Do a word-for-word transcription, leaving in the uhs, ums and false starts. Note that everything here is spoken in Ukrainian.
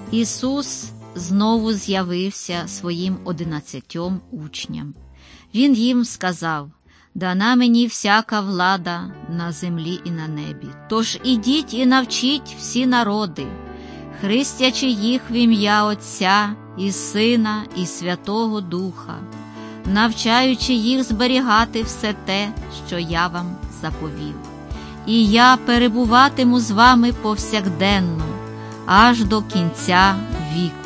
Ісус знову з'явився своїм одинадцятьом учням. Він їм сказав: «Дана мені всяка влада на землі і на небі. Тож ідіть і навчіть всі народи, хрестячи їх в ім'я Отця і Сина і Святого Духа, навчаючи їх зберігати все те, що я вам заповів. І я перебуватиму з вами повсякденно, аж до кінця віку».